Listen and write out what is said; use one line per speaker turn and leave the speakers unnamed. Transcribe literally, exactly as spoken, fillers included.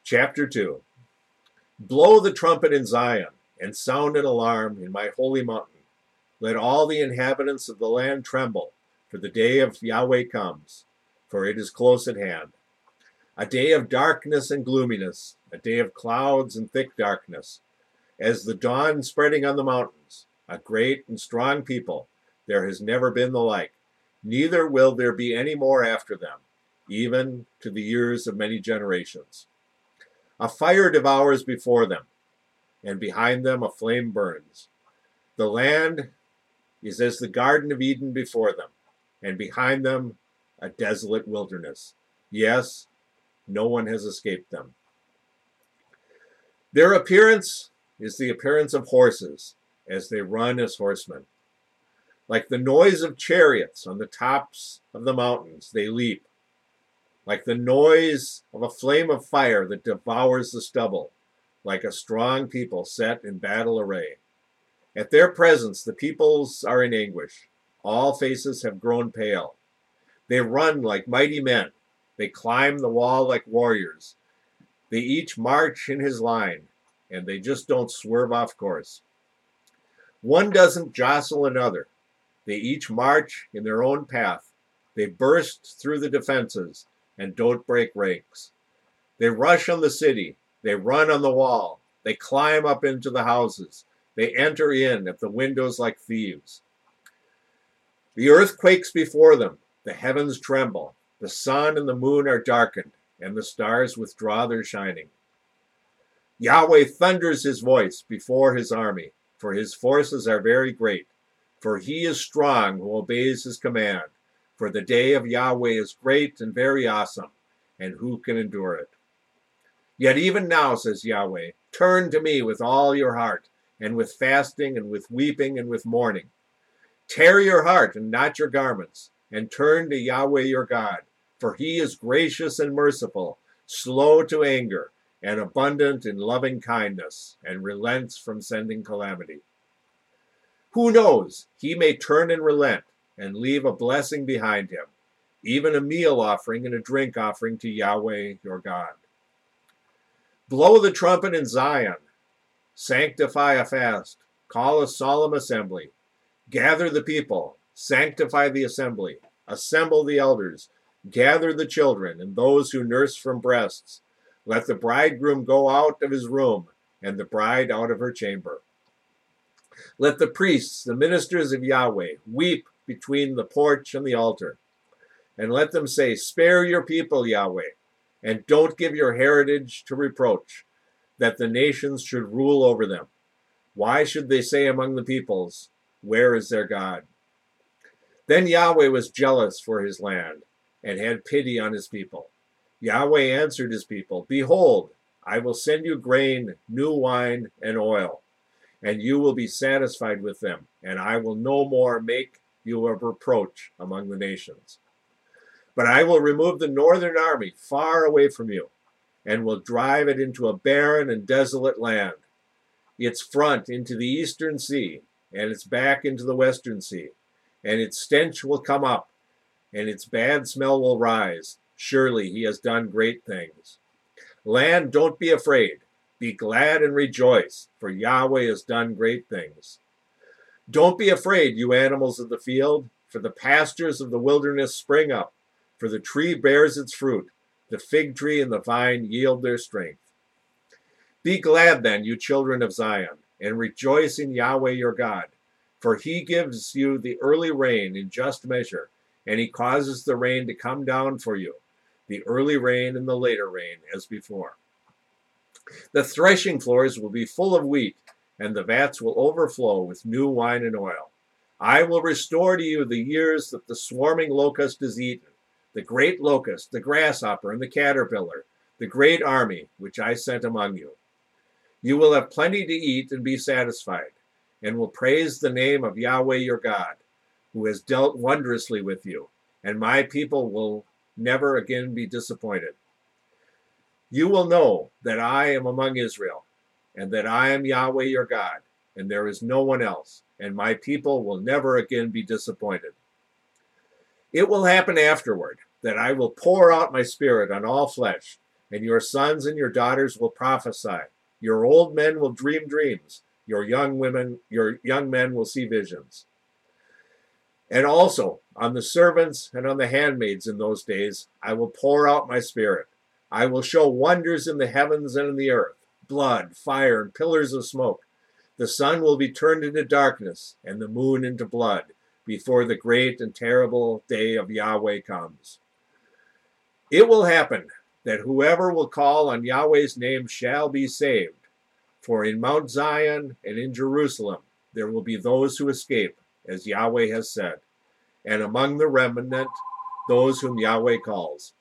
Chapter two. Blow the trumpet in Zion, and sound an alarm in my holy mountain. Let all the inhabitants of the land tremble, for the day of Yahweh comes, for it is close at hand. A day of darkness and gloominess, a day of clouds and thick darkness. As the dawn spreading on the mountains, a great and strong people, there has never been the like, neither will there be any more after them, even to the years of many generations. A fire devours before them, and behind them a flame burns. The land is as the Garden of Eden before them, and behind them a desolate wilderness. Yes, no one has escaped them. Their appearance is the appearance of horses, as they run as horsemen. Like the noise of chariots on the tops of the mountains, they leap. Like the noise of a flame of fire that devours the stubble, like a strong people set in battle array. At their presence the peoples are in anguish. All faces have grown pale. They run like mighty men. They climb the wall like warriors. They each march in his line, and they just don't swerve off course. One doesn't jostle another. They each march in their own path. They burst through the defenses and don't break ranks. They rush on the city. They run on the wall. They climb up into the houses. They enter in at the windows like thieves. The earth quakes before them. The heavens tremble. The sun and the moon are darkened, and the stars withdraw their shining. Yahweh thunders his voice before his army, for his forces are very great. For he is strong who obeys his command. For the day of Yahweh is great and very awesome, and who can endure it? Yet even now, says Yahweh, turn to me with all your heart, and with fasting, and with weeping, and with mourning. Tear your heart and not your garments, and turn to Yahweh your God, for he is gracious and merciful, slow to anger, and abundant in loving kindness, and relents from sending calamity. Who knows? He may turn and relent, and leave a blessing behind him, even a meal offering and a drink offering to Yahweh your God. Blow the trumpet in Zion. Sanctify a fast. Call a solemn assembly. Gather the people. Sanctify the assembly. Assemble the elders. Gather the children and those who nurse from breasts. Let the bridegroom go out of his room, and the bride out of her chamber. Let the priests, the ministers of Yahweh, weep between the porch and the altar. And let them say, spare your people, Yahweh, and don't give your heritage to reproach, that the nations should rule over them. Why should they say among the peoples, where is their God? Then Yahweh was jealous for his land, and had pity on his people. Yahweh answered his people, behold, I will send you grain, new wine, and oil, and you will be satisfied with them, and I will no more make you a reproach among the nations. But I will remove the northern army far away from you, and will drive it into a barren and desolate land, its front into the eastern sea, and its back into the western sea, and its stench will come up, and its bad smell will rise. Surely he has done great things. Land, don't be afraid. Be glad and rejoice, for Yahweh has done great things. Don't be afraid, you animals of the field, for the pastures of the wilderness spring up, for the tree bears its fruit, the fig tree and the vine yield their strength. Be glad then, you children of Zion, and rejoice in Yahweh your God, for he gives you the early rain in just measure, and he causes the rain to come down for you, the early rain and the later rain as before. The threshing floors will be full of wheat, and the vats will overflow with new wine and oil. I will restore to you the years that the swarming locust has eaten, the great locust, the grasshopper, and the caterpillar, the great army which I sent among you. You will have plenty to eat and be satisfied, and will praise the name of Yahweh your God, who has dealt wondrously with you, and my people will never again be disappointed. You will know that I am among Israel, and that I am Yahweh your God, and there is no one else, and my people will never again be disappointed. It will happen afterward that I will pour out my spirit on all flesh, and your sons and your daughters will prophesy. Your old men will dream dreams. Your young women, your young men will see visions. And also on the servants and on the handmaids in those days, I will pour out my spirit. I will show wonders in the heavens and in the earth, blood, fire, and pillars of smoke. The sun will be turned into darkness and the moon into blood before the great and terrible day of Yahweh comes. It will happen that whoever will call on Yahweh's name shall be saved. For in Mount Zion and in Jerusalem there will be those who escape, as Yahweh has said, and among the remnant those whom Yahweh calls.